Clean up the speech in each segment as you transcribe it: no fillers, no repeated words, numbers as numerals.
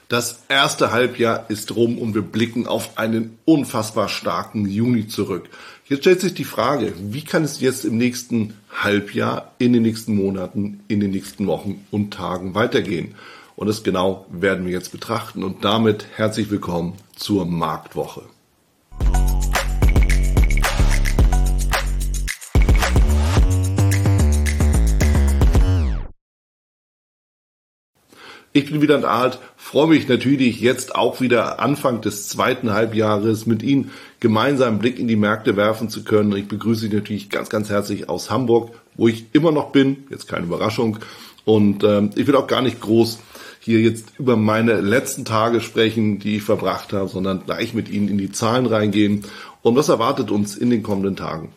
Das erste Halbjahr ist rum und wir blicken auf einen unfassbar starken Juni zurück. Jetzt stellt sich die Frage, wie kann es jetzt im nächsten Halbjahr, in den nächsten Monaten, in den nächsten Wochen und Tagen weitergehen? Und das genau werden wir jetzt betrachten und damit herzlich willkommen zur Marktwoche. Ich bin Wieland Alt, freue mich natürlich jetzt auch wieder Anfang des zweiten Halbjahres mit Ihnen gemeinsam einen Blick in die Märkte werfen zu können. Ich begrüße Sie natürlich ganz, ganz herzlich aus Hamburg, wo ich immer noch bin, jetzt keine Überraschung. Und ich will auch gar nicht groß hier jetzt über meine letzten Tage sprechen, die ich verbracht habe, sondern gleich mit Ihnen in die Zahlen reingehen. Und was erwartet uns in den kommenden Tagen?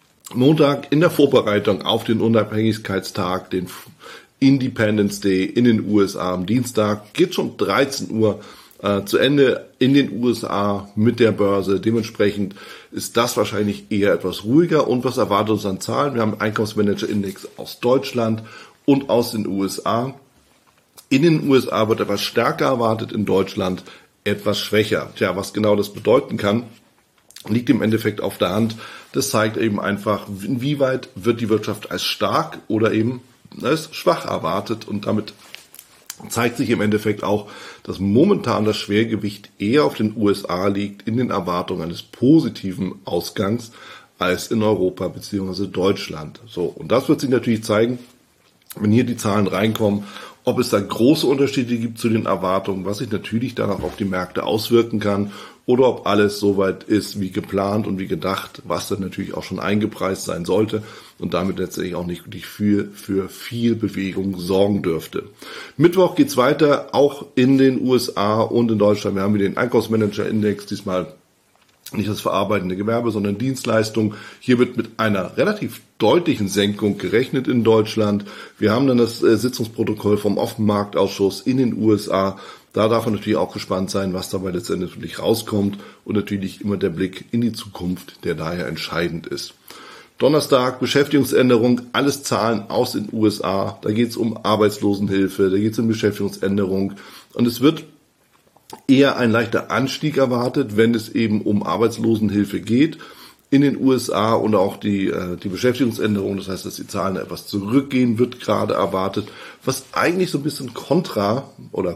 Montag in der Vorbereitung auf den Unabhängigkeitstag, den Independence Day in den USA am Dienstag, geht schon 13 Uhr zu Ende in den USA mit der Börse. Dementsprechend ist das wahrscheinlich eher etwas ruhiger. Und was erwartet uns an Zahlen? Wir haben einen Einkaufsmanager-Index aus Deutschland und aus den USA. In den USA wird etwas stärker erwartet, in Deutschland etwas schwächer. Tja, was genau das bedeuten kann, liegt im Endeffekt auf der Hand. Das zeigt eben einfach, inwieweit wird die Wirtschaft als stark oder eben als schwach erwartet, und damit zeigt sich im Endeffekt auch, dass momentan das Schwergewicht eher auf den USA liegt in den Erwartungen eines positiven Ausgangs als in Europa bzw. Deutschland. So, und das wird sich natürlich zeigen, wenn hier die Zahlen reinkommen, ob es da große Unterschiede gibt zu den Erwartungen, was sich natürlich dann auch auf die Märkte auswirken kann, oder ob alles soweit ist wie geplant und wie gedacht, was dann natürlich auch schon eingepreist sein sollte und damit letztendlich auch nicht wirklich für viel Bewegung sorgen dürfte. Mittwoch geht's weiter, auch in den USA und in Deutschland. Wir haben wieder den Einkaufsmanager-Index, diesmal nicht das verarbeitende Gewerbe, sondern Dienstleistung. Hier wird mit einer relativ deutlichen Senkung gerechnet in Deutschland. Wir haben dann das Sitzungsprotokoll vom Offenmarktausschuss in den USA. Da darf man natürlich auch gespannt sein, was dabei letztendlich rauskommt, und natürlich immer der Blick in die Zukunft, der daher entscheidend ist. Donnerstag, Beschäftigungsänderung, alles Zahlen aus den USA. Da geht es um Arbeitslosenhilfe, da geht es um Beschäftigungsänderung, und es wird eher ein leichter Anstieg erwartet, wenn es eben um Arbeitslosenhilfe geht in den USA, und auch die Beschäftigungsänderung, das heißt, dass die Zahlen etwas zurückgehen, wird gerade erwartet, was eigentlich so ein bisschen konträr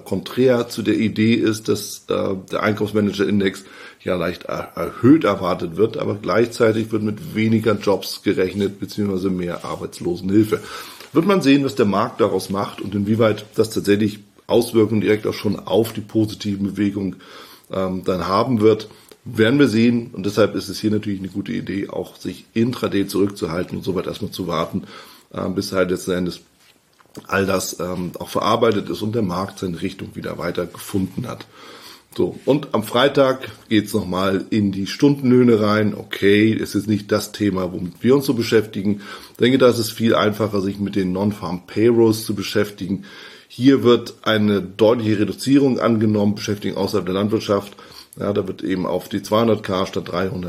zu der Idee ist, dass der Einkaufsmanager-Index ja leicht erhöht erwartet wird, aber gleichzeitig wird mit weniger Jobs gerechnet bzw. mehr Arbeitslosenhilfe. Wird man sehen, was der Markt daraus macht und inwieweit das tatsächlich Auswirkungen direkt auch schon auf die positiven Bewegungen dann haben wird, werden wir sehen. Und deshalb ist es hier natürlich eine gute Idee, auch sich intraday zurückzuhalten und soweit erstmal zu warten, bis halt letzten Endes all das auch verarbeitet ist und der Markt seine Richtung wieder weiter gefunden hat. So, und am Freitag geht's nochmal in die Stundenlöhne rein. Okay, es ist nicht das Thema, womit wir uns so beschäftigen. Ich denke, da ist es viel einfacher, sich mit den Non-Farm Payrolls zu beschäftigen. Hier wird eine deutliche Reduzierung angenommen, Beschäftigung außerhalb der Landwirtschaft. Ja, da wird eben auf die 200k statt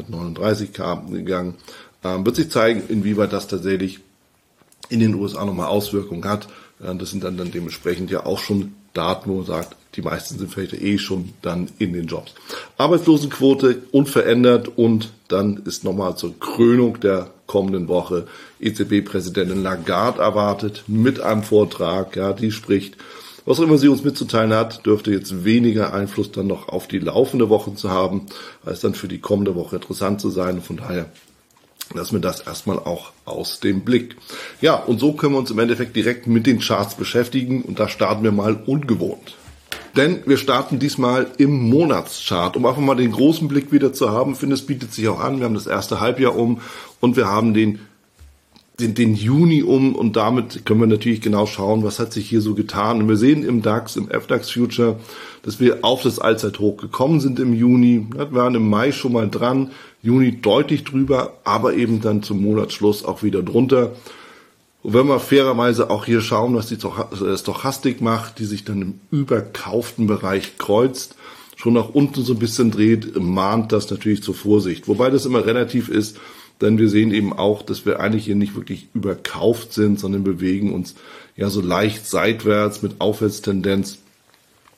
339k gegangen. Wird sich zeigen, inwieweit das tatsächlich in den USA nochmal Auswirkungen hat. Das sind dann dementsprechend ja auch schon Daten, wo man sagt, die meisten sind vielleicht schon dann in den Jobs. Arbeitslosenquote unverändert, und dann ist nochmal zur Krönung der kommenden Woche EZB-Präsidentin Lagarde erwartet mit einem Vortrag. Ja, die spricht, was auch immer sie uns mitzuteilen hat, dürfte jetzt weniger Einfluss dann noch auf die laufende Woche zu haben, als dann für die kommende Woche interessant zu sein. Von daher lassen wir das erstmal auch aus dem Blick. Ja, und so können wir uns im Endeffekt direkt mit den Charts beschäftigen, und da starten wir mal ungewohnt. Denn wir starten diesmal im Monatschart, um einfach mal den großen Blick wieder zu haben. Ich finde, es bietet sich auch an. Wir haben das erste Halbjahr und wir haben den Juni und damit können wir natürlich genau schauen, was hat sich hier so getan. Und wir sehen im DAX, im FDAX Future, dass wir auf das Allzeithoch gekommen sind im Juni. Wir waren im Mai schon mal dran, Juni deutlich drüber, aber eben dann zum Monatsschluss auch wieder drunter. Und wenn wir fairerweise auch hier schauen, was die Stochastik macht, die sich dann im überkauften Bereich kreuzt, schon nach unten so ein bisschen dreht, mahnt das natürlich zur Vorsicht. Wobei das immer relativ ist, denn wir sehen eben auch, dass wir eigentlich hier nicht wirklich überkauft sind, sondern bewegen uns ja so leicht seitwärts mit Aufwärtstendenz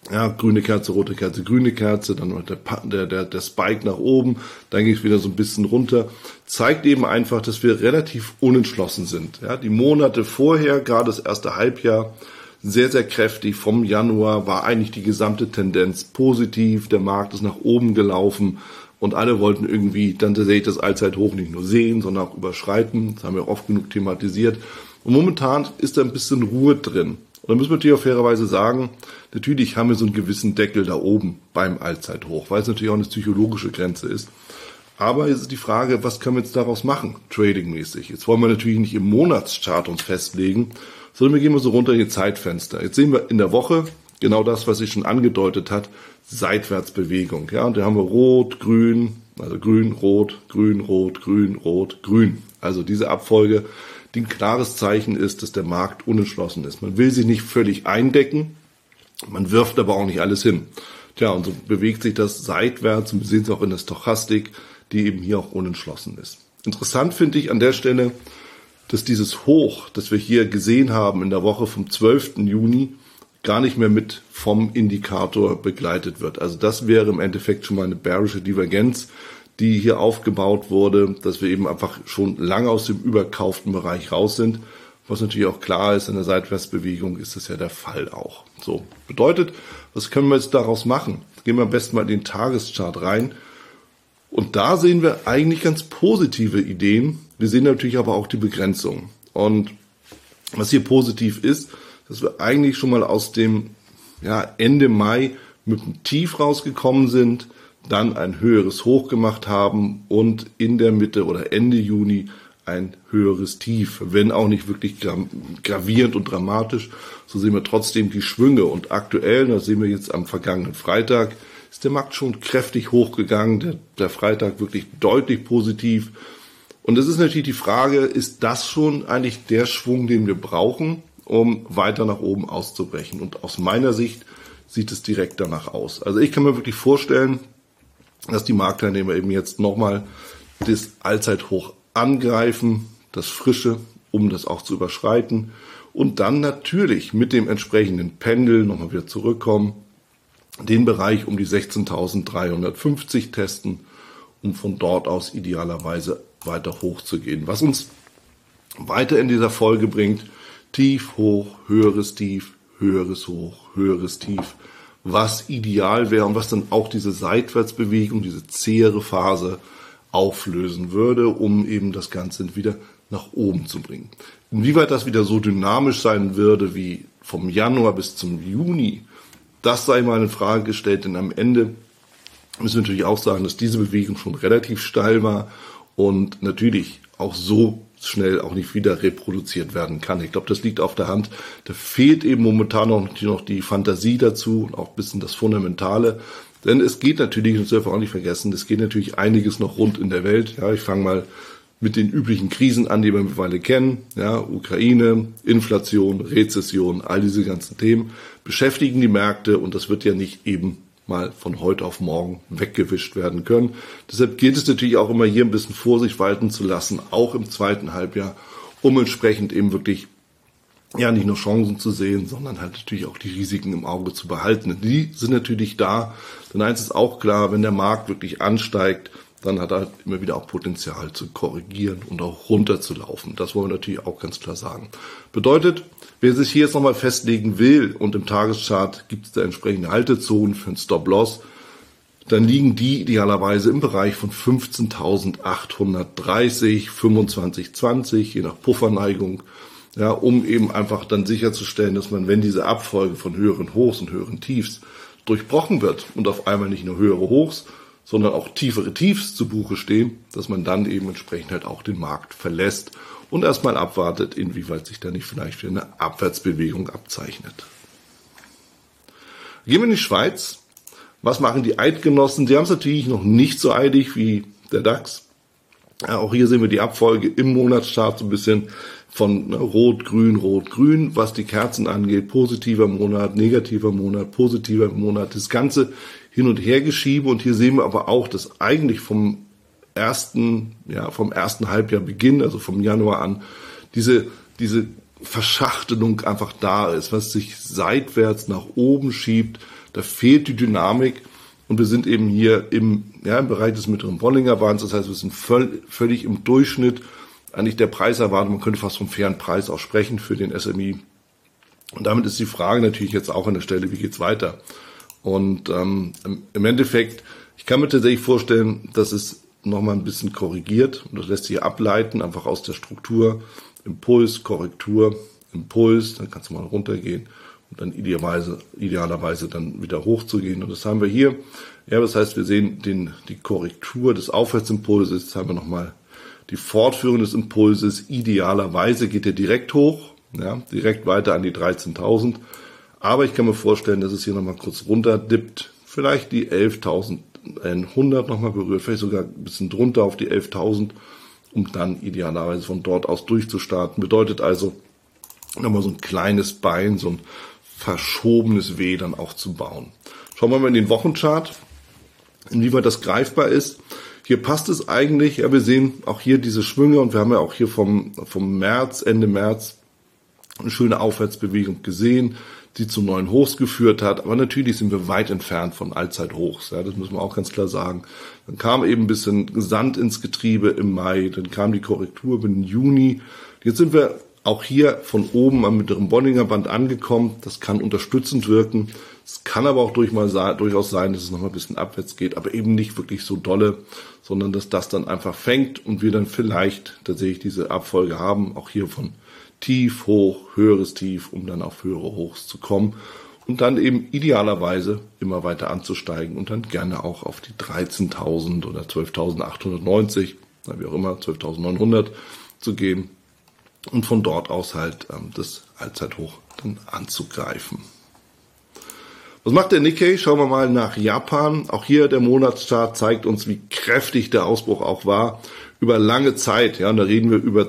Ja, grüne Kerze, rote Kerze, grüne Kerze, dann der Spike nach oben, dann ging es wieder so ein bisschen runter. Zeigt eben einfach, dass wir relativ unentschlossen sind. Ja, die Monate vorher, gerade das erste Halbjahr, sehr, sehr kräftig. Vom Januar war eigentlich die gesamte Tendenz positiv. Der Markt ist nach oben gelaufen und alle wollten irgendwie dann tatsächlich das Allzeithoch nicht nur sehen, sondern auch überschreiten. Das haben wir oft genug thematisiert. Und momentan ist da ein bisschen Ruhe drin. Und da müssen wir natürlich auch fairerweise sagen, natürlich haben wir so einen gewissen Deckel da oben beim Allzeithoch, weil es natürlich auch eine psychologische Grenze ist. Aber jetzt ist die Frage, was können wir jetzt daraus machen, tradingmäßig? Jetzt wollen wir natürlich nicht im Monatschart uns festlegen, sondern wir gehen mal so runter in die Zeitfenster. Jetzt sehen wir in der Woche genau das, was ich schon angedeutet hat, Seitwärtsbewegung. Ja, und da haben wir Rot, Grün, also Grün, Rot, Grün, Rot, Grün, Rot, Grün. Also diese Abfolge, die ein klares Zeichen ist, dass der Markt unentschlossen ist. Man will sich nicht völlig eindecken, man wirft aber auch nicht alles hin. Tja, und so bewegt sich das seitwärts und wir sehen es auch in der Stochastik, die eben hier auch unentschlossen ist. Interessant finde ich an der Stelle, dass dieses Hoch, das wir hier gesehen haben in der Woche vom 12. Juni, gar nicht mehr mit vom Indikator begleitet wird. Also das wäre im Endeffekt schon mal eine bearische Divergenz, die hier aufgebaut wurde, dass wir eben einfach schon lange aus dem überkauften Bereich raus sind. Was natürlich auch klar ist, in der Seitwärtsbewegung ist das ja der Fall auch. So, bedeutet, was können wir jetzt daraus machen? Gehen wir am besten mal in den Tageschart rein. Und da sehen wir eigentlich ganz positive Ideen. Wir sehen natürlich aber auch die Begrenzung. Und was hier positiv ist, dass wir eigentlich schon mal aus dem Ende Mai mit einem Tief rausgekommen sind, dann ein höheres Hoch gemacht haben und in der Mitte oder Ende Juni ein höheres Tief. Wenn auch nicht wirklich gravierend und dramatisch, so sehen wir trotzdem die Schwünge. Und aktuell, das sehen wir jetzt am vergangenen Freitag, ist der Markt schon kräftig hochgegangen. Der Freitag wirklich deutlich positiv. Und es ist natürlich die Frage, ist das schon eigentlich der Schwung, den wir brauchen, um weiter nach oben auszubrechen? Und aus meiner Sicht sieht es direkt danach aus. Also ich kann mir wirklich vorstellen, dass die Marktteilnehmer eben jetzt nochmal das Allzeithoch angreifen, das Frische, um das auch zu überschreiten und dann natürlich mit dem entsprechenden Pendel nochmal wieder zurückkommen, den Bereich um die 16.350 testen, um von dort aus idealerweise weiter hoch zu gehen. Was uns weiter in dieser Folge bringt, Tief, Hoch, höheres Tief, höheres Hoch, höheres Tief, was ideal wäre und was dann auch diese Seitwärtsbewegung, diese zähere Phase auflösen würde, um eben das Ganze wieder nach oben zu bringen. Inwieweit das wieder so dynamisch sein würde wie vom Januar bis zum Juni, das sei mal in Frage gestellt, denn am Ende müssen wir natürlich auch sagen, dass diese Bewegung schon relativ steil war und natürlich auch so schnell auch nicht wieder reproduziert werden kann. Ich glaube, das liegt auf der Hand. Da fehlt eben momentan noch die Fantasie dazu und auch ein bisschen das Fundamentale. Denn es geht natürlich, das dürfen wir auch nicht vergessen, es geht natürlich einiges noch rund in der Welt. Ja, ich fange mal mit den üblichen Krisen an, die wir mittlerweile kennen. Ja, Ukraine, Inflation, Rezession, all diese ganzen Themen beschäftigen die Märkte und das wird ja nicht eben mal von heute auf morgen weggewischt werden können. Deshalb gilt es natürlich auch immer hier ein bisschen Vorsicht walten zu lassen, auch im zweiten Halbjahr, um entsprechend eben wirklich nicht nur Chancen zu sehen, sondern halt natürlich auch die Risiken im Auge zu behalten. Die sind natürlich da, denn eins ist auch klar, wenn der Markt wirklich ansteigt, dann hat er immer wieder auch Potenzial zu korrigieren und auch runterzulaufen. Das wollen wir natürlich auch ganz klar sagen. Bedeutet, wer sich hier jetzt nochmal festlegen will und im Tageschart gibt es da entsprechende Haltezonen für einen Stop-Loss, dann liegen die idealerweise im Bereich von 15.830, 25,20, je nach Pufferneigung, ja, um eben einfach dann sicherzustellen, dass man, wenn diese Abfolge von höheren Hochs und höheren Tiefs durchbrochen wird und auf einmal nicht nur höhere Hochs, sondern auch tiefere Tiefs zu Buche stehen, dass man dann eben entsprechend halt auch den Markt verlässt und erstmal abwartet, inwieweit sich da nicht vielleicht wieder eine Abwärtsbewegung abzeichnet. Gehen wir in die Schweiz. Was machen die Eidgenossen? Sie haben es natürlich noch nicht so eilig wie der DAX. Ja, auch hier sehen wir die Abfolge im Monatschart so ein bisschen von Rot, Grün, was die Kerzen angeht. Positiver Monat, negativer Monat, positiver Monat. Das Ganze hin und her geschieben. Und hier sehen wir aber auch, dass eigentlich vom ersten Halbjahr Beginn, also vom Januar an, diese Verschachtelung einfach da ist, was sich seitwärts nach oben schiebt. Da fehlt die Dynamik und wir sind eben hier im Bereich des mittleren Bollinger Bands. Das heißt, wir sind völlig im Durchschnitt eigentlich der Preiserwartung. Man könnte fast vom fairen Preis auch sprechen für den SMI. Und damit ist die Frage natürlich jetzt auch an der Stelle, wie geht's weiter? Und im Endeffekt, ich kann mir tatsächlich vorstellen, dass es nochmal ein bisschen korrigiert. Und das lässt sich ableiten, einfach aus der Struktur. Impuls, Korrektur, Impuls, dann kannst du mal runtergehen und dann idealerweise dann wieder hochzugehen. Und das haben wir hier. Ja, das heißt, wir sehen die Korrektur des Aufwärtsimpulses. Jetzt haben wir nochmal die Fortführung des Impulses. Idealerweise geht er direkt hoch, ja, direkt weiter an die 13.000. Aber ich kann mir vorstellen, dass es hier nochmal kurz runter dippt. Vielleicht die 11.100 nochmal berührt, vielleicht sogar ein bisschen drunter auf die 11.000, um dann idealerweise von dort aus durchzustarten. Bedeutet also, nochmal so ein kleines Bein, so ein verschobenes W dann auch zu bauen. Schauen wir mal in den Wochenchart, inwieweit das greifbar ist. Hier passt es eigentlich, ja, wir sehen auch hier diese Schwünge und wir haben ja auch hier vom März, Ende März, eine schöne Aufwärtsbewegung gesehen, die zu neuen Hochs geführt hat. Aber natürlich sind wir weit entfernt von Allzeithochs. Ja, das müssen wir auch ganz klar sagen. Dann kam eben ein bisschen Sand ins Getriebe im Mai. Dann kam die Korrektur im Juni. Jetzt sind wir auch hier von oben am mittleren Bollinger Band angekommen. Das kann unterstützend wirken. Es kann aber auch durchaus sein, dass es noch mal ein bisschen abwärts geht, aber eben nicht wirklich so dolle, sondern dass das dann einfach fängt und wir dann vielleicht tatsächlich diese Abfolge haben, auch hier von Tief, Hoch, höheres Tief, um dann auf höhere Hochs zu kommen und dann eben idealerweise immer weiter anzusteigen und dann gerne auch auf die 13.000 oder 12.890, wie auch immer, 12.900 zu gehen und von dort aus halt das Allzeithoch dann anzugreifen. Was macht der Nikkei? Schauen wir mal nach Japan. Auch hier der Monatschart zeigt uns, wie kräftig der Ausbruch auch war. Über lange Zeit, ja, und da reden wir über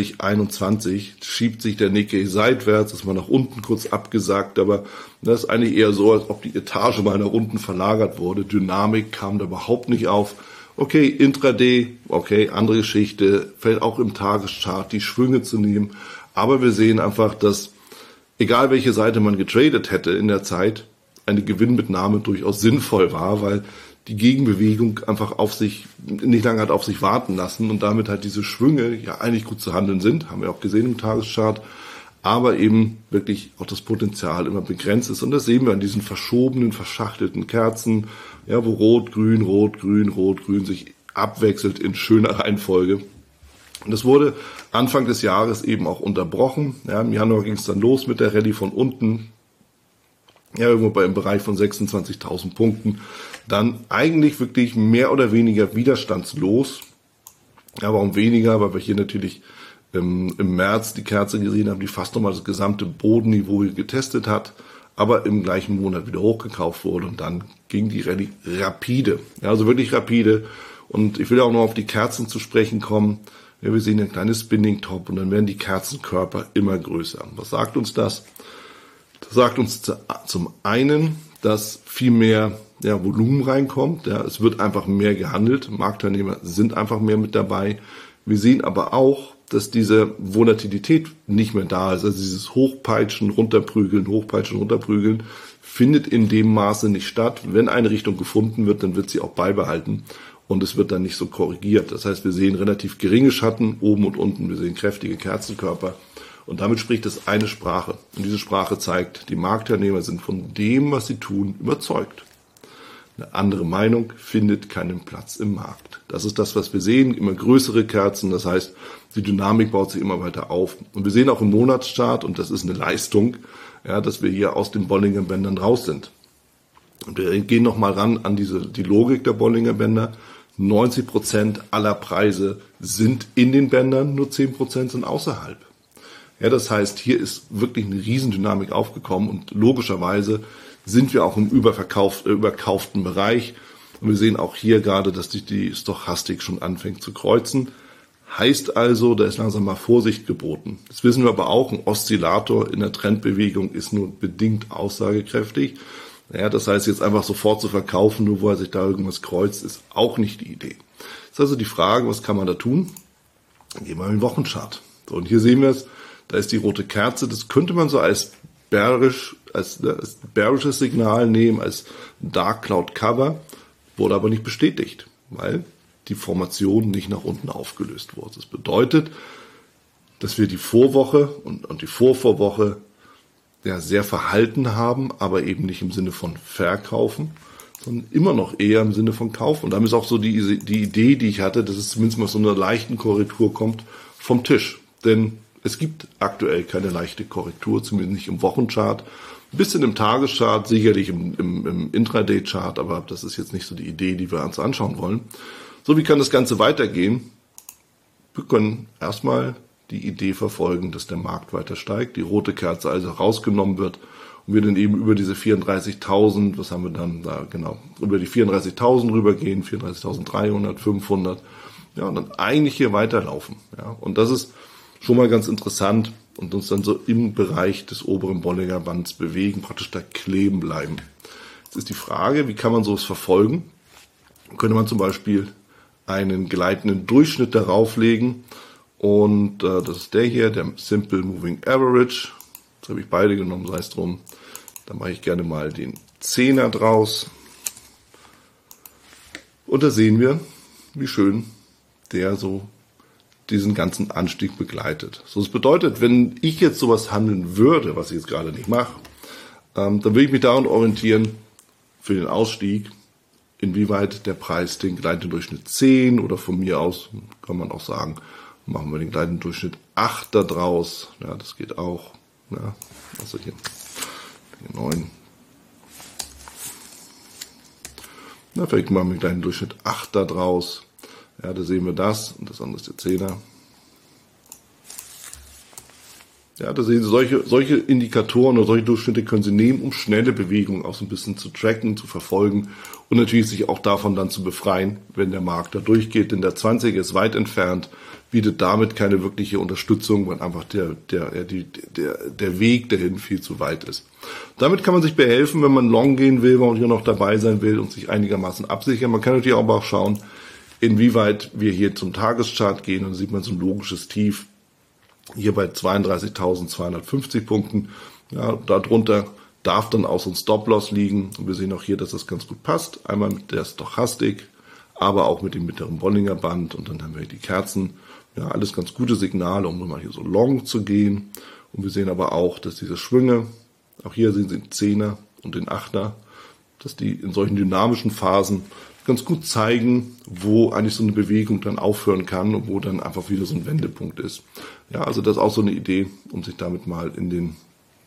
2021, schiebt sich der Nikkei seitwärts, ist mal nach unten kurz abgesackt, aber das ist eigentlich eher so, als ob die Etage mal nach unten verlagert wurde. Dynamik kam da überhaupt nicht auf. Okay, Intraday, okay, andere Geschichte, fällt auch im Tageschart die Schwünge zu nehmen, aber wir sehen einfach, dass egal welche Seite man getradet hätte in der Zeit, eine Gewinnmitnahme durchaus sinnvoll war, weil die Gegenbewegung einfach nicht lange hat auf sich warten lassen und damit halt diese Schwünge ja eigentlich gut zu handeln sind, haben wir auch gesehen im Tageschart, aber eben wirklich auch das Potenzial immer begrenzt ist und das sehen wir an diesen verschobenen, verschachtelten Kerzen, ja, wo Rot, Grün, Rot, Grün, Rot, Grün sich abwechselt in schöner Reihenfolge. Und das wurde Anfang des Jahres eben auch unterbrochen. Ja, im Januar ging es dann los mit der Rallye von unten, ja, irgendwo im Bereich von 26.000 Punkten, dann eigentlich wirklich mehr oder weniger widerstandslos. Ja, warum weniger? Weil wir hier natürlich im März die Kerze gesehen haben, die fast nochmal das gesamte Bodenniveau getestet hat, aber im gleichen Monat wieder hochgekauft wurde und dann ging die Rallye rapide. Ja, also wirklich rapide. Und ich will auch noch auf die Kerzen zu sprechen kommen. Ja, wir sehen ein kleines Spinning Top und dann werden die Kerzenkörper immer größer. Was sagt uns das? Das sagt uns zum einen, dass viel mehr Volumen reinkommt. Ja, es wird einfach mehr gehandelt. Marktteilnehmer sind einfach mehr mit dabei. Wir sehen aber auch, dass diese Volatilität nicht mehr da ist. Also dieses Hochpeitschen, Runterprügeln findet in dem Maße nicht statt. Wenn eine Richtung gefunden wird, dann wird sie auch beibehalten und es wird dann nicht so korrigiert. Das heißt, wir sehen relativ geringe Schatten oben und unten. Wir sehen kräftige Kerzenkörper. Und damit spricht es eine Sprache. Und diese Sprache zeigt, die Marktteilnehmer sind von dem, was sie tun, überzeugt. Eine andere Meinung findet keinen Platz im Markt. Das ist das, was wir sehen. Immer größere Kerzen. Das heißt, die Dynamik baut sich immer weiter auf. Und wir sehen auch im Monatschart, und das ist eine Leistung, ja, dass wir hier aus den Bollinger Bändern raus sind. Und wir gehen nochmal ran an die Logik der Bollinger Bänder. 90% aller Preise sind in den Bändern, nur 10% sind außerhalb. Ja, das heißt, hier ist wirklich eine Riesendynamik aufgekommen und logischerweise sind wir auch im überkauften Bereich. Und wir sehen auch hier gerade, dass die Stochastik schon anfängt zu kreuzen. Heißt also, da ist langsam mal Vorsicht geboten. Das wissen wir aber auch, ein Oszillator in der Trendbewegung ist nur bedingt aussagekräftig. Ja, das heißt, jetzt einfach sofort zu verkaufen, nur weil sich da irgendwas kreuzt, ist auch nicht die Idee. Das ist also die Frage, was kann man da tun? Dann gehen wir in den Wochenchart. So, und hier sehen wir es. Da ist die rote Kerze, das könnte man so als bearisch als bearisches Signal nehmen, als Dark Cloud Cover, wurde aber nicht bestätigt, weil die Formation nicht nach unten aufgelöst wurde. Das bedeutet, dass wir die Vorwoche und die Vorvorwoche ja sehr verhalten haben, aber eben nicht im Sinne von verkaufen, sondern immer noch eher im Sinne von kaufen. Und damit ist auch so die Idee, die ich hatte, dass es zumindest mal so eine leichten Korrektur kommt, vom Tisch. Denn es gibt aktuell keine leichte Korrektur, zumindest nicht im Wochenchart. Ein bisschen im Tageschart, sicherlich im Intraday-Chart, aber das ist jetzt nicht so die Idee, die wir uns anschauen wollen. So, wie kann das Ganze weitergehen? Wir können erstmal die Idee verfolgen, dass der Markt weiter steigt, die rote Kerze also rausgenommen wird und wir dann eben über diese 34.000, was haben wir dann da genau, über die 34.000 rübergehen, 34.300, 500, ja, und dann eigentlich hier weiterlaufen. Ja, und das ist schon mal ganz interessant und uns dann so im Bereich des oberen Bollinger Bands bewegen, praktisch da kleben bleiben. Jetzt ist die Frage, wie kann man sowas verfolgen? Könnte man zum Beispiel einen gleitenden Durchschnitt darauf legen und das ist der hier, der Simple Moving Average. Jetzt habe ich beide genommen, sei es drum. Da mache ich gerne mal den 10er draus. Und da sehen wir, wie schön der so diesen ganzen Anstieg begleitet. So, das bedeutet, wenn ich jetzt sowas handeln würde, was ich jetzt gerade nicht mache, dann würde ich mich daran orientieren für den Ausstieg, inwieweit der Preis den gleitenden Durchschnitt 10 oder von mir aus kann man auch sagen, machen wir den gleitenden Durchschnitt 8 da draus. Ja, das geht auch. Ja, also hier 9. Na, vielleicht machen wir den gleitenden Durchschnitt 8 da draus. Ja, da sehen wir das und das andere ist der 10er. Ja, da sehen Sie, solche Indikatoren oder solche Durchschnitte können Sie nehmen, um schnelle Bewegungen auch so ein bisschen zu tracken, zu verfolgen und natürlich sich auch davon dann zu befreien, wenn der Markt da durchgeht. Denn der 20er ist weit entfernt, bietet damit keine wirkliche Unterstützung, weil einfach der Weg dahin viel zu weit ist. Damit kann man sich behelfen, wenn man long gehen will, wenn man hier noch dabei sein will und sich einigermaßen absichern. Man kann natürlich aber auch schauen, inwieweit wir hier zum Tageschart gehen und da sieht man so ein logisches Tief. Hier bei 32.250 Punkten, ja, darunter darf dann auch so ein Stop-Loss liegen. Und wir sehen auch hier, dass das ganz gut passt. Einmal mit der Stochastik, aber auch mit dem mittleren Bollinger Band. Und dann haben wir hier die Kerzen. Ja, alles ganz gute Signale, um mal hier so long zu gehen. Und wir sehen aber auch, dass diese Schwünge, auch hier sehen Sie den 10er und den 8er, dass die in solchen dynamischen Phasen ganz gut zeigen, wo eigentlich so eine Bewegung dann aufhören kann und wo dann einfach wieder so ein Wendepunkt ist. Ja, also das ist auch so eine Idee, um sich damit mal in den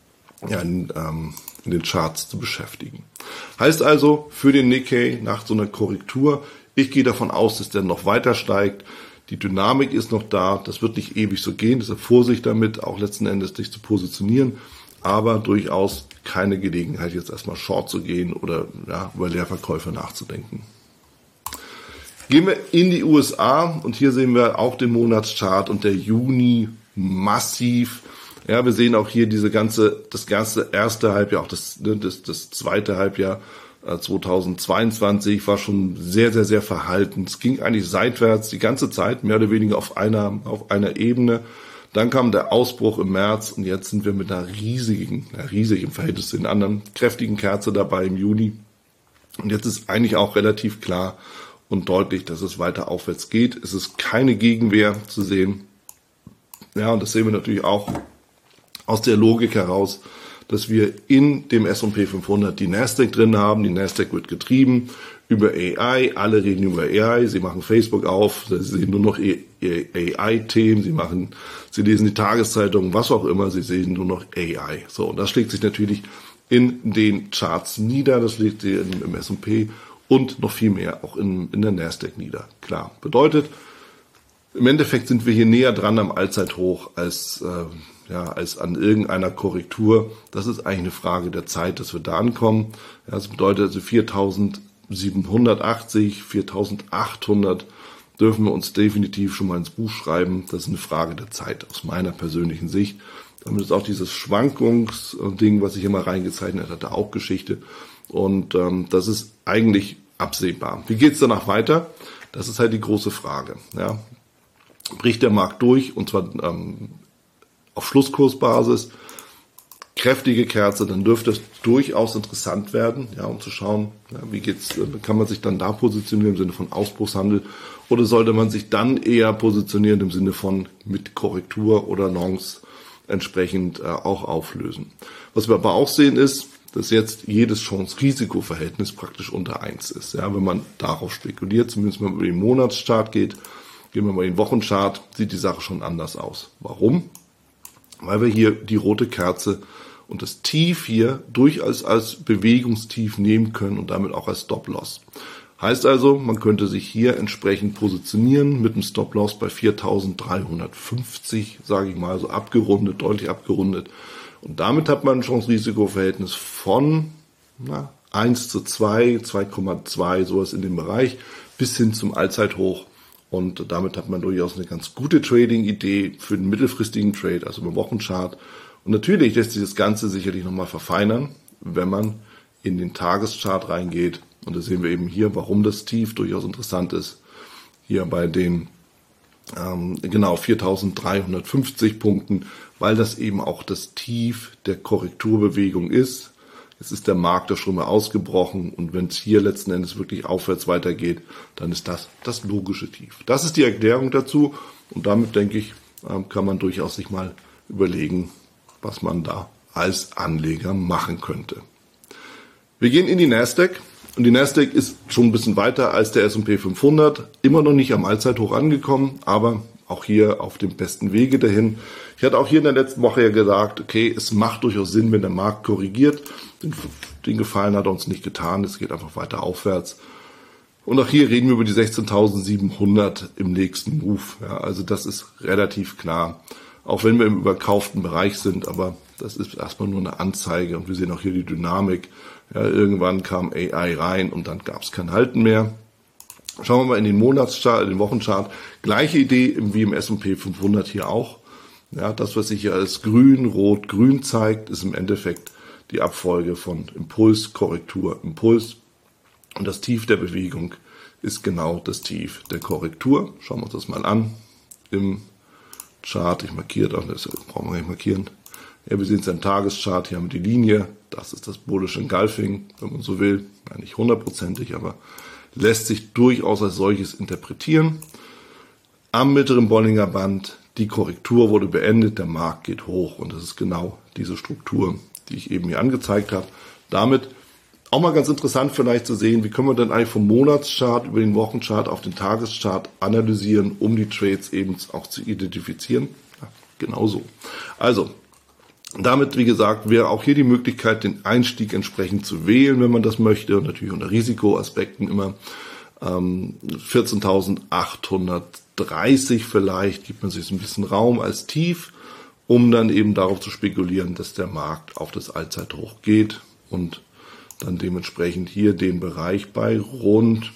Charts zu beschäftigen. Heißt also für den Nikkei nach so einer Korrektur, ich gehe davon aus, dass der noch weiter steigt. Die Dynamik ist noch da, das wird nicht ewig so gehen, deshalb Vorsicht damit, auch letzten Endes sich zu positionieren, aber durchaus keine Gelegenheit, jetzt erstmal short zu gehen oder ja, über Leerverkäufe nachzudenken. Gehen wir in die USA und hier sehen wir auch den Monatschart und der Juni massiv. Ja, wir sehen auch hier das ganze erste Halbjahr, auch das zweite Halbjahr 2022 war schon sehr, sehr, sehr verhalten. Es ging eigentlich seitwärts die ganze Zeit, mehr oder weniger auf einer Ebene. Dann kam der Ausbruch im März und jetzt sind wir mit einer riesig im Verhältnis zu den anderen kräftigen Kerze dabei im Juni. Und jetzt ist eigentlich auch relativ klar und deutlich, dass es weiter aufwärts geht. Es ist keine Gegenwehr zu sehen. Ja, und das sehen wir natürlich auch aus der Logik heraus, dass wir in dem S&P 500 die Nasdaq drin haben. Die Nasdaq wird getrieben über AI. Alle reden über AI. Sie machen Facebook auf. Sie sehen nur noch AI-Themen. Sie lesen die Tageszeitung, was auch immer. Sie sehen nur noch AI. So, und das schlägt sich natürlich in den Charts nieder. Das schlägt sich im S&P und noch viel mehr auch in der Nasdaq nieder. Klar, bedeutet, im Endeffekt sind wir hier näher dran am Allzeithoch als an irgendeiner Korrektur. Das ist eigentlich eine Frage der Zeit, dass wir da ankommen. Ja, das bedeutet also 4.780, 4.800 dürfen wir uns definitiv schon mal ins Buch schreiben. Das ist eine Frage der Zeit aus meiner persönlichen Sicht. Damit ist auch dieses Schwankungsding, was ich immer reingezeichnet hatte, auch Geschichte. Und das ist eigentlich absehbar. Wie geht's danach weiter? Das ist halt die große Frage. Ja. Bricht der Markt durch und zwar auf Schlusskursbasis, kräftige Kerze, dann dürfte es durchaus interessant werden, ja, um zu schauen, ja, kann man sich dann da positionieren im Sinne von Ausbruchshandel oder sollte man sich dann eher positionieren im Sinne von mit Korrektur oder Longs entsprechend auch auflösen. Was wir aber auch sehen ist, dass jetzt jedes Chance-Risiko-Verhältnis praktisch unter 1 ist. Ja, wenn man darauf spekuliert, zumindest wenn man über den Monatschart geht, gehen wir mal in den Wochenchart, sieht die Sache schon anders aus. Warum? Weil wir hier die rote Kerze und das Tief hier durchaus als Bewegungstief nehmen können und damit auch als Stop-Loss. Heißt also, man könnte sich hier entsprechend positionieren mit einem Stop-Loss bei 4.350, sage ich mal, so abgerundet, deutlich abgerundet. Und damit hat man ein Chance-Risiko-Verhältnis von 1:2, 2,2, sowas in dem Bereich, bis hin zum Allzeithoch. Und damit hat man durchaus eine ganz gute Trading-Idee für den mittelfristigen Trade, also beim Wochenchart. Und natürlich lässt sich das Ganze sicherlich nochmal verfeinern, wenn man in den Tageschart reingeht. Und da sehen wir eben hier, warum das Tief durchaus interessant ist. Hier bei den 4.350 Punkten, weil das eben auch das Tief der Korrekturbewegung ist. Jetzt ist der Markt da schon mal ausgebrochen und wenn es hier letzten Endes wirklich aufwärts weitergeht, dann ist das das logische Tief. Das ist die Erklärung dazu und damit, denke ich, kann man durchaus sich mal überlegen, was man da als Anleger machen könnte. Wir gehen in die Nasdaq. Und die Nasdaq ist schon ein bisschen weiter als der S&P 500, immer noch nicht am Allzeithoch angekommen, aber auch hier auf dem besten Wege dahin. Ich hatte auch hier in der letzten Woche ja gesagt, okay, es macht durchaus Sinn, wenn der Markt korrigiert. Den Gefallen hat er uns nicht getan, es geht einfach weiter aufwärts. Und auch hier reden wir über die 16.700 im nächsten Move. Ja, also das ist relativ klar, auch wenn wir im überkauften Bereich sind, aber das ist erstmal nur eine Anzeige und wir sehen auch hier die Dynamik. Ja, irgendwann kam AI rein und dann gab es kein Halten mehr. Schauen wir mal in den Monatschart, in den Wochenchart. Gleiche Idee wie im S&P 500 hier auch. Ja, das, was sich hier als grün, rot, grün zeigt, ist im Endeffekt die Abfolge von Impuls, Korrektur, Impuls. Und das Tief der Bewegung ist genau das Tief der Korrektur. Schauen wir uns das mal an im Chart. Ich markiere das, brauchen wir gar nicht markieren. Ja, wir sehen es im Tageschart, hier haben wir die Linie, das ist das Bullish Engulfing, wenn man so will, nicht hundertprozentig, aber lässt sich durchaus als solches interpretieren. Am mittleren Bollinger Band, die Korrektur wurde beendet, der Markt geht hoch und das ist genau diese Struktur, die ich eben hier angezeigt habe. Damit auch mal ganz interessant vielleicht zu sehen, wie können wir denn eigentlich vom Monatschart über den Wochenchart auf den Tageschart analysieren, um die Trades eben auch zu identifizieren. Ja, genau so. Also, damit, wie gesagt, wäre auch hier die Möglichkeit, den Einstieg entsprechend zu wählen, wenn man das möchte. Und natürlich unter Risikoaspekten immer 14.830 vielleicht, gibt man sich so ein bisschen Raum als Tief, um dann eben darauf zu spekulieren, dass der Markt auf das Allzeithoch geht und dann dementsprechend hier den Bereich bei rund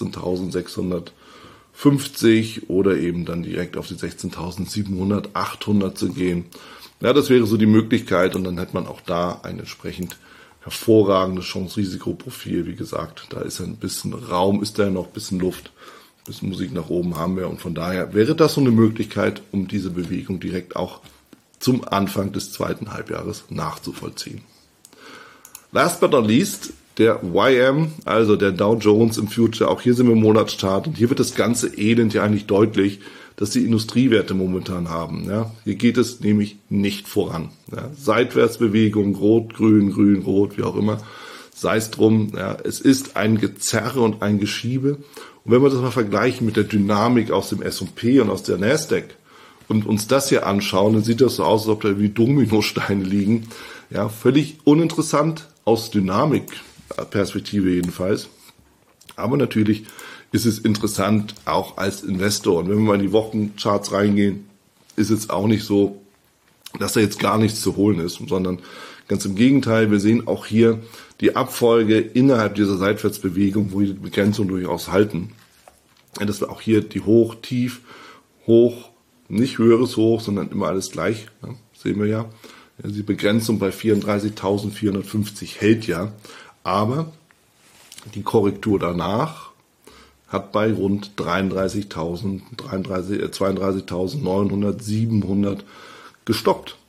16.650 oder eben dann direkt auf die 16.700, 800 zu gehen. Ja, das wäre so die Möglichkeit und dann hätte man auch da ein entsprechend hervorragendes Chance-Risiko-Profil. Wie gesagt, da ist ein bisschen Raum, ist da noch ein bisschen Luft, ein bisschen Musik nach oben haben wir und von daher wäre das so eine Möglichkeit, um diese Bewegung direkt auch zum Anfang des zweiten Halbjahres nachzuvollziehen. Last but not least, der YM, also der Dow Jones im Future. Auch hier sind wir im Monatschart und hier wird das ganze Elend ja eigentlich deutlich, dass die Industriewerte momentan haben. Ja, hier geht es nämlich nicht voran. Ja, Seitwärtsbewegung, rot, grün, grün, rot, wie auch immer. Sei es drum, ja, es ist ein Gezerre und ein Geschiebe. Und wenn wir das mal vergleichen mit der Dynamik aus dem S&P und aus der Nasdaq und uns das hier anschauen, dann sieht das so aus, als ob da irgendwie Dominosteine liegen. Ja, völlig uninteressant aus Dynamikperspektive jedenfalls. Aber natürlich ist es interessant auch als Investor. Und wenn wir mal in die Wochencharts reingehen, ist es auch nicht so, dass da jetzt gar nichts zu holen ist, sondern ganz im Gegenteil, wir sehen auch hier die Abfolge innerhalb dieser Seitwärtsbewegung, wo die Begrenzung durchaus halten. Dass wir auch hier die Hoch, Tief, Hoch, nicht höheres Hoch, sondern immer alles gleich, ja, sehen wir ja. Die Begrenzung bei 34.450 hält ja, aber die Korrektur danach hat bei rund 32.900, 700 gestoppt.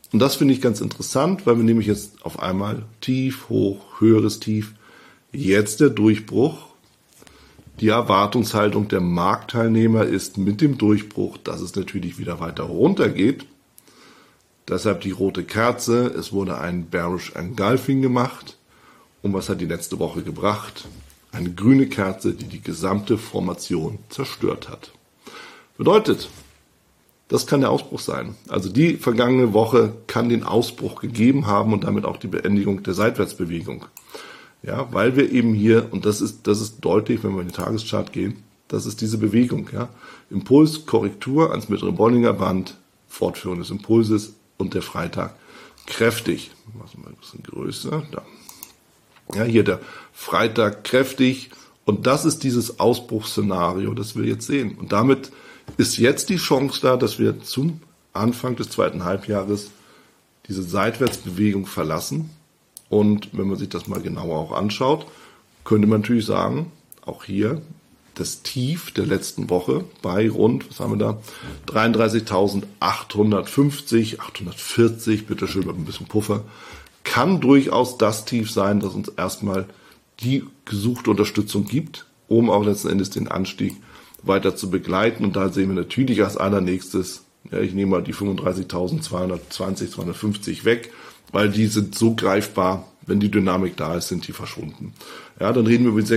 Und das finde ich ganz interessant, weil wir nämlich jetzt auf einmal tief, hoch, höheres Tief, jetzt der Durchbruch. Die Erwartungshaltung der Marktteilnehmer ist mit dem Durchbruch, dass es natürlich wieder weiter runter geht. Deshalb die rote Kerze. Es wurde ein Bearish Engulfing gemacht. Und was hat die letzte Woche gebracht? Eine grüne Kerze, die die gesamte Formation zerstört hat. Bedeutet, das kann der Ausbruch sein. Also die vergangene Woche kann den Ausbruch gegeben haben und damit auch die Beendigung der Seitwärtsbewegung. Ja, weil wir eben hier, und das ist deutlich, wenn wir in den Tageschart gehen, das ist diese Bewegung. Ja. Impuls, Korrektur ans mittlere Bollinger Band, Fortführung des Impulses und der Freitag kräftig. Machen wir mal ein bisschen größer. Da. Ja, hier der Freitag kräftig. Und das ist dieses Ausbruchsszenario, das wir jetzt sehen. Und damit ist jetzt die Chance da, dass wir zum Anfang des zweiten Halbjahres diese Seitwärtsbewegung verlassen. Und wenn man sich das mal genauer auch anschaut, könnte man natürlich sagen, auch hier das Tief der letzten Woche bei rund, was haben wir da, 33.850, 840, bitteschön mit ein bisschen Puffer, kann durchaus das Tief sein, das uns erstmal die gesuchte Unterstützung gibt, um auch letzten Endes den Anstieg weiter zu begleiten. Und da sehen wir natürlich als allernächstes, ja, ich nehme mal die 35.220, 250 weg, weil die sind so greifbar, wenn die Dynamik da ist, sind die verschwunden. Ja, dann reden wir über die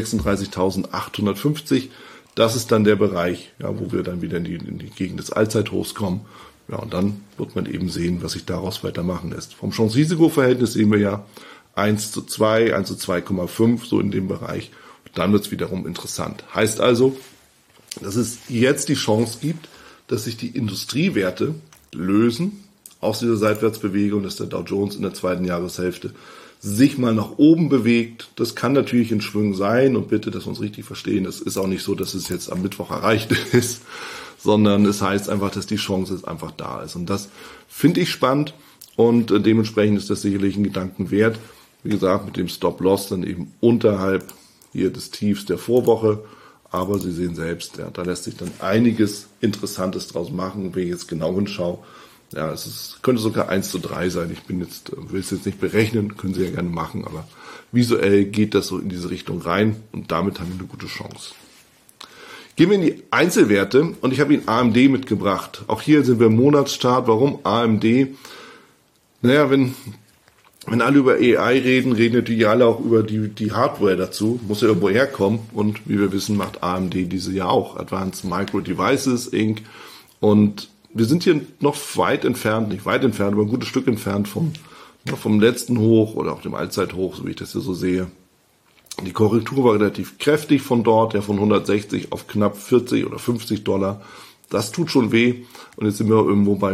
36.850. Das ist dann der Bereich, ja, wo wir dann wieder in die Gegend des Allzeithochs kommen. Ja, und dann wird man eben sehen, was sich daraus weiter machen lässt. Vom Chance-Risiko-Verhältnis sehen wir ja 1:2, 1:2,5, so in dem Bereich. Und dann wird es wiederum interessant. Heißt also, dass es jetzt die Chance gibt, dass sich die Industriewerte lösen aus dieser Seitwärtsbewegung, dass der Dow Jones in der zweiten Jahreshälfte sich mal nach oben bewegt. Das kann natürlich in Schwüngen sein und bitte, dass wir uns richtig verstehen, es ist auch nicht so, dass es jetzt am Mittwoch erreicht ist, sondern es heißt einfach, dass die Chance jetzt einfach da ist. Und das finde ich spannend und dementsprechend ist das sicherlich ein Gedanken wert. Wie gesagt, mit dem Stop-Loss dann eben unterhalb hier des Tiefs der Vorwoche. Aber Sie sehen selbst, ja, da lässt sich dann einiges Interessantes draus machen. Und wenn ich jetzt genau hinschaue, ja, könnte sogar 1:3 sein. Ich will es jetzt nicht berechnen, können Sie ja gerne machen, aber visuell geht das so in diese Richtung rein und damit haben wir eine gute Chance. Gehen wir in die Einzelwerte und ich habe Ihnen AMD mitgebracht. Auch hier sind wir im Monatschart. Warum AMD? Naja, wenn alle über AI reden natürlich alle auch über die Hardware dazu. Muss ja irgendwo herkommen. Und wie wir wissen, macht AMD diese ja auch. Advanced Micro Devices Inc. Und wir sind hier noch weit entfernt, nicht weit entfernt, aber ein gutes Stück entfernt vom letzten Hoch oder auch dem Allzeithoch, so wie ich das hier so sehe. Die Korrektur war relativ kräftig von dort, ja von 160 auf knapp 40 oder 50 Dollar. Das tut schon weh. Und jetzt sind wir irgendwo bei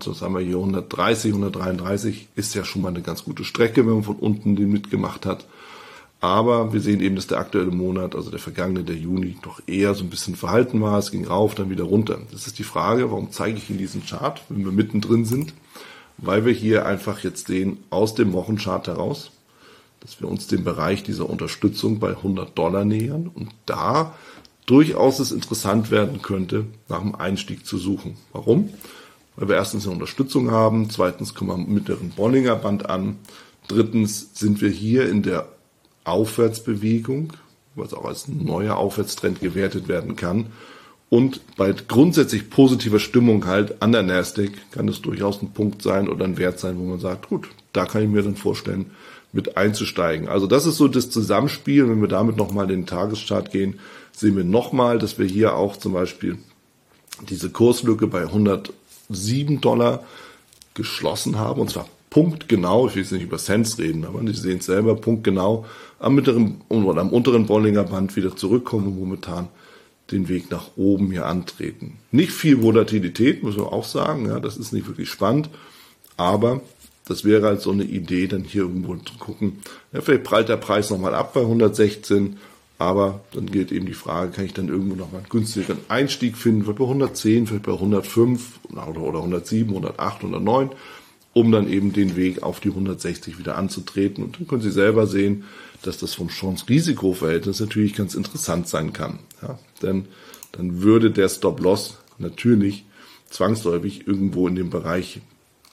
130, 133. Ist ja schon mal eine ganz gute Strecke, wenn man von unten den mitgemacht hat. Aber wir sehen eben, dass der aktuelle Monat, also der vergangene, der Juni, doch eher so ein bisschen verhalten war. Es ging rauf, dann wieder runter. Das ist die Frage, warum zeige ich Ihnen diesen Chart, wenn wir mittendrin sind? Weil wir hier einfach jetzt sehen, aus dem Wochenchart heraus, dass wir uns dem Bereich dieser Unterstützung bei 100 Dollar nähern und da durchaus es interessant werden könnte, nach einem Einstieg zu suchen. Warum? Weil wir erstens eine Unterstützung haben, zweitens kommen wir am mittleren Bollinger Band an, drittens sind wir hier in der Aufwärtsbewegung, was auch als ein neuer Aufwärtstrend gewertet werden kann. Und bei grundsätzlich positiver Stimmung halt an der Nasdaq kann es durchaus ein Punkt sein oder ein Wert sein, wo man sagt, gut, da kann ich mir dann vorstellen, mit einzusteigen. Also das ist so das Zusammenspiel. Wenn wir damit nochmal in den Tageschart gehen, sehen wir nochmal, dass wir hier auch zum Beispiel diese Kurslücke bei 107 Dollar geschlossen haben. Und zwar punktgenau, ich will jetzt nicht über Cents reden, aber Sie sehen es selber, punktgenau am mittleren oder am unteren Bollinger Band wieder zurückkommen und momentan den Weg nach oben hier antreten. Nicht viel Volatilität, muss man auch sagen, ja, das ist nicht wirklich spannend, aber das wäre halt so eine Idee, dann hier irgendwo zu gucken. Ja, vielleicht prallt der Preis nochmal ab bei 116, aber dann gilt eben die Frage, kann ich dann irgendwo nochmal einen günstigeren Einstieg finden, vielleicht bei 110, vielleicht bei 105 oder 107, 108, 109, um dann eben den Weg auf die 160 wieder anzutreten. Und dann können Sie selber sehen, dass das vom Chance-Risiko-Verhältnis natürlich ganz interessant sein kann. Ja, denn dann würde der Stop-Loss natürlich zwangsläufig irgendwo in dem Bereich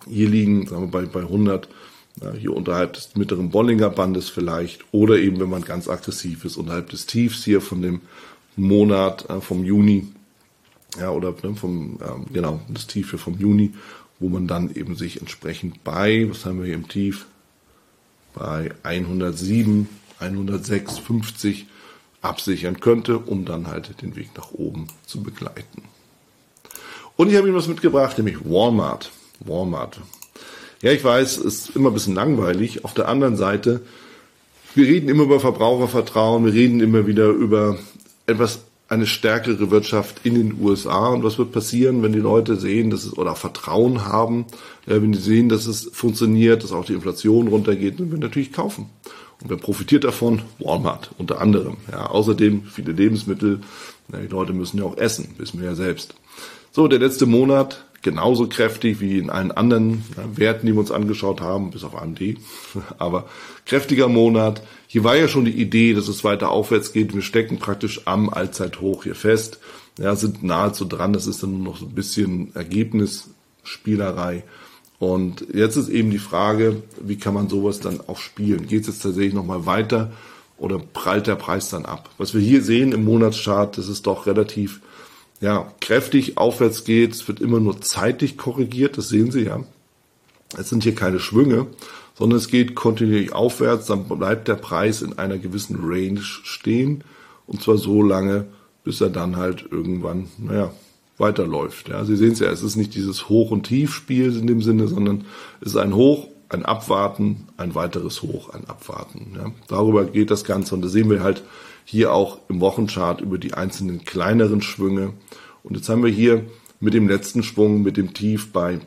Hier liegen, sagen wir bei 100, hier unterhalb des mittleren Bollinger Bandes vielleicht, oder eben, wenn man ganz aggressiv ist, unterhalb des Tiefs hier von dem Monat, vom Juni, ja, oder genau, das Tief hier vom Juni, wo man dann eben sich entsprechend was haben wir hier im Tief? Bei 107, 106,50 absichern könnte, um dann halt den Weg nach oben zu begleiten. Und ich habe Ihnen was mitgebracht, nämlich Walmart. Ja, ich weiß, ist immer ein bisschen langweilig. Auf der anderen Seite, wir reden immer über Verbrauchervertrauen, wir reden immer wieder über eine stärkere Wirtschaft in den USA. Und was wird passieren, wenn die Leute sehen, oder Vertrauen haben, wenn die sehen, dass es funktioniert, dass auch die Inflation runtergeht, dann werden wir natürlich kaufen. Und wer profitiert davon? Walmart unter anderem. Ja, außerdem viele Lebensmittel. Ja, die Leute müssen ja auch essen, wissen wir ja selbst. So, der letzte Monat genauso kräftig wie in allen anderen Werten, die wir uns angeschaut haben, bis auf AMD. Aber kräftiger Monat. Hier war ja schon die Idee, dass es weiter aufwärts geht. Wir stecken praktisch am Allzeithoch hier fest. Ja, sind nahezu dran. Das ist dann nur noch so ein bisschen Ergebnisspielerei. Und jetzt ist eben die Frage, wie kann man sowas dann auch spielen? Geht es jetzt tatsächlich nochmal weiter oder prallt der Preis dann ab? Was wir hier sehen im Monatschart, das ist doch relativ kräftig aufwärts geht. Es wird immer nur zeitlich korrigiert, das sehen Sie ja. Es sind hier keine Schwünge, sondern es geht kontinuierlich aufwärts, dann bleibt der Preis in einer gewissen Range stehen und zwar so lange, bis er dann halt irgendwann, weiterläuft. Ja, Sie sehen es ja, es ist nicht dieses Hoch- und Tiefspiel in dem Sinne, sondern es ist ein Hoch, ein Abwarten, ein weiteres Hoch, ein Abwarten. Ja, darüber geht das Ganze und da sehen wir halt hier auch im Wochenchart über die einzelnen kleineren Schwünge. Und jetzt haben wir hier mit dem letzten Schwung, mit dem Tief bei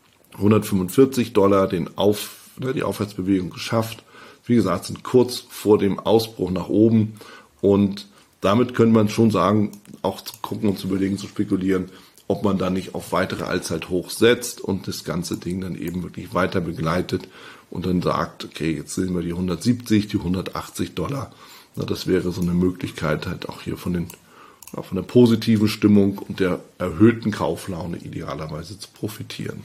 $145 die Aufwärtsbewegung geschafft. Wie gesagt, sind kurz vor dem Ausbruch nach oben und damit könnte man schon sagen, auch zu gucken und zu überlegen, zu spekulieren, ob man da nicht auf weitere Allzeithochs setzt und das ganze Ding dann eben wirklich weiter begleitet und dann sagt, okay, jetzt sehen wir die 170, die $180. Na, das wäre so eine Möglichkeit halt auch hier von der positiven Stimmung und der erhöhten Kauflaune idealerweise zu profitieren.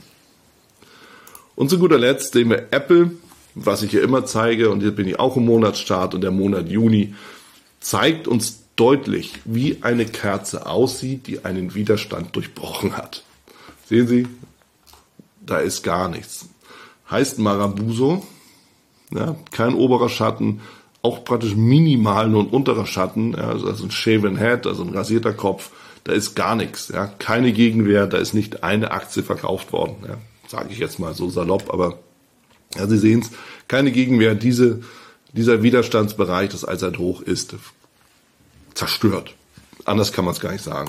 Und zu guter Letzt sehen wir Apple, was ich ja immer zeige, und hier bin ich auch im Monatschart und der Monat Juni zeigt uns deutlich, wie eine Kerze aussieht, die einen Widerstand durchbrochen hat. Sehen Sie, da ist gar nichts. Heißt Marabuso, ja, kein oberer Schatten, auch praktisch minimal nur ein unterer Schatten, ja, also ein shaven head, also ein rasierter Kopf, da ist gar nichts, ja, keine Gegenwehr, da ist nicht eine Aktie verkauft worden, ja, sage ich jetzt mal so salopp, aber ja, Sie sehen es, keine Gegenwehr, dieser Widerstandsbereich, das Allzeithoch ist zerstört. Anders kann man es gar nicht sagen.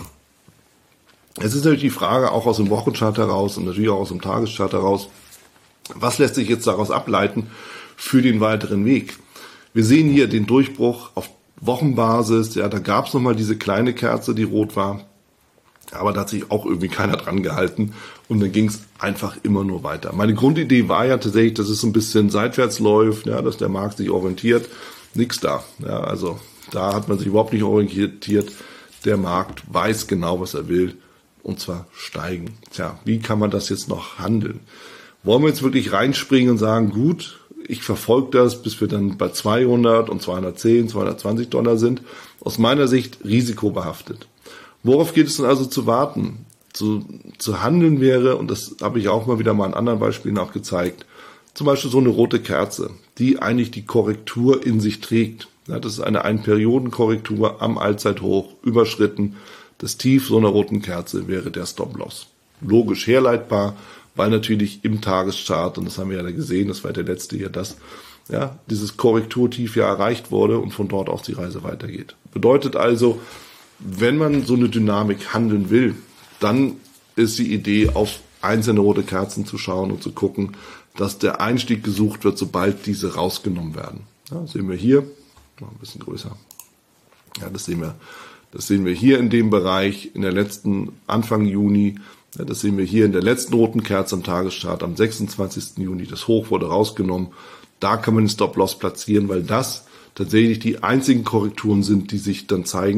Es ist natürlich die Frage, auch aus dem Wochenchart heraus und natürlich auch aus dem Tageschart heraus, was lässt sich jetzt daraus ableiten für den weiteren Weg? Wir sehen hier den Durchbruch auf Wochenbasis, ja, da gab es nochmal diese kleine Kerze, die rot war, aber da hat sich auch irgendwie keiner dran gehalten und dann ging es einfach immer nur weiter. Meine Grundidee war ja tatsächlich, dass es so ein bisschen seitwärts läuft, ja, dass der Markt sich orientiert, nichts da, ja, also da hat man sich überhaupt nicht orientiert, der Markt weiß genau, was er will und zwar steigen. Tja, wie kann man das jetzt noch handeln? Wollen wir jetzt wirklich reinspringen und sagen, gut, ich verfolge das, bis wir dann bei 200 und 210, $220 sind. Aus meiner Sicht risikobehaftet. Worauf geht es denn also zu warten? Zu handeln wäre, und das habe ich auch mal wieder mal an anderen Beispielen auch gezeigt, zum Beispiel so eine rote Kerze, die eigentlich die Korrektur in sich trägt. Ja, das ist eine Einperiodenkorrektur am Allzeithoch überschritten. Das Tief so einer roten Kerze wäre der Stop-Loss. Logisch herleitbar, weil natürlich im Tageschart, und das haben wir ja gesehen, das war der letzte hier, dieses Korrekturtief ja erreicht wurde und von dort auch die Reise weitergeht. Bedeutet also, wenn man so eine Dynamik handeln will, dann ist die Idee, auf einzelne rote Kerzen zu schauen und zu gucken, dass der Einstieg gesucht wird, sobald diese rausgenommen werden. Ja, sehen wir hier, noch ein bisschen größer. Ja, das sehen wir hier in dem Bereich, in der letzten, Anfang Juni. Ja, das sehen wir hier in der letzten roten Kerze am Tagesstart am 26. Juni. Das Hoch wurde rausgenommen. Da kann man den Stop-Loss platzieren, weil das tatsächlich die einzigen Korrekturen sind, die sich dann zeigen,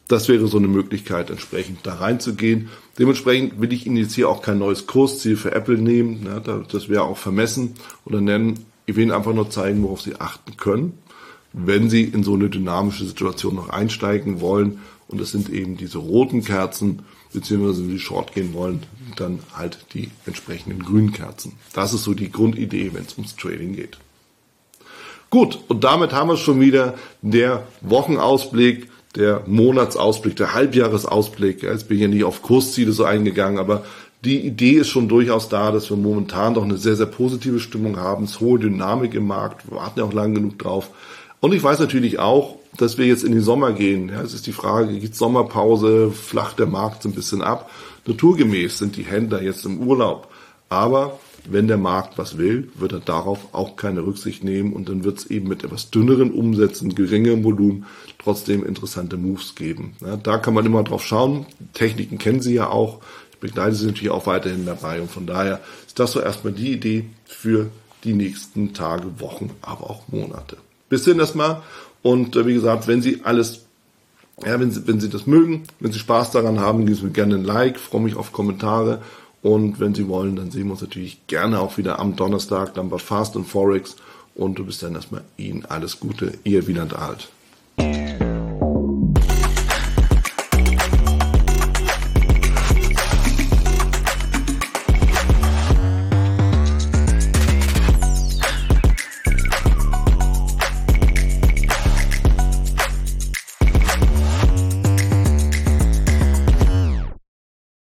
Das wäre so eine Möglichkeit, entsprechend da reinzugehen. Dementsprechend will ich Ihnen jetzt hier auch kein neues Kursziel für Apple nehmen. Ja, das wäre auch vermessen oder nennen. Ich will Ihnen einfach nur zeigen, worauf Sie achten können, wenn Sie in so eine dynamische Situation noch einsteigen wollen. Und das sind eben diese roten Kerzen, beziehungsweise wenn Sie Short gehen wollen, dann halt die entsprechenden grünen Kerzen. Das ist so die Grundidee, wenn es ums Trading geht. Gut, und damit haben wir schon wieder der Wochenausblick, der Monatsausblick, der Halbjahresausblick. Jetzt bin ich ja nicht auf Kursziele so eingegangen, aber die Idee ist schon durchaus da, dass wir momentan doch eine sehr, sehr positive Stimmung haben. Es ist hohe Dynamik im Markt, wir warten ja auch lang genug drauf. Und ich weiß natürlich auch, dass wir jetzt in den Sommer gehen. Ja, es ist die Frage, gibt es Sommerpause, flacht der Markt so ein bisschen ab? Naturgemäß sind die Händler jetzt im Urlaub. Aber wenn der Markt was will, wird er darauf auch keine Rücksicht nehmen und dann wird es eben mit etwas dünneren Umsätzen, geringerem Volumen trotzdem interessante Moves geben. Ja, da kann man immer drauf schauen. Techniken kennen Sie ja auch. Ich begleite Sie natürlich auch weiterhin dabei und von daher ist das so erstmal die Idee für die nächsten Tage, Wochen, aber auch Monate. Bis hin erstmal und wie gesagt, wenn Sie alles, ja, wenn Sie das mögen, wenn Sie Spaß daran haben, geben Sie mir gerne ein Like, freue mich auf Kommentare. Und wenn Sie wollen, dann sehen wir uns natürlich gerne auch wieder am Donnerstag, dann bei Fast and Forex. Und bis dann erstmal Ihnen alles Gute, Ihr Wieland Alt.